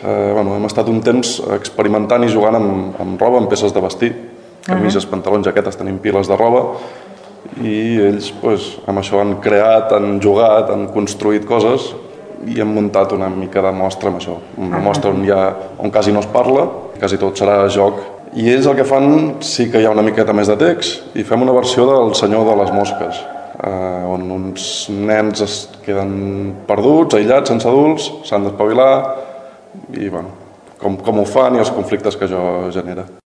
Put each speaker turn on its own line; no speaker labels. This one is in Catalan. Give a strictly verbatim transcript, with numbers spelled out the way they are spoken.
Eh, bueno, hem estat un temps experimentant i jugant amb, amb roba, amb peces de vestir, camises, uh-huh. pantalons, jaquetes, tenim piles de roba, i ells pues, amb això han creat, han jugat, han construït coses i hem muntat una mica de mostra amb això. Una uh-huh. mostra on, ha, on quasi no es parla, quasi tot serà joc. I ells el que fan sí que hi ha una miqueta més de text i fem una versió del Senyor de les Mosques, eh, on uns nens es queden perduts, aïllats, sense adults, s'han d'espavilar i bueno, com, com ho fan i els conflictes que això genera.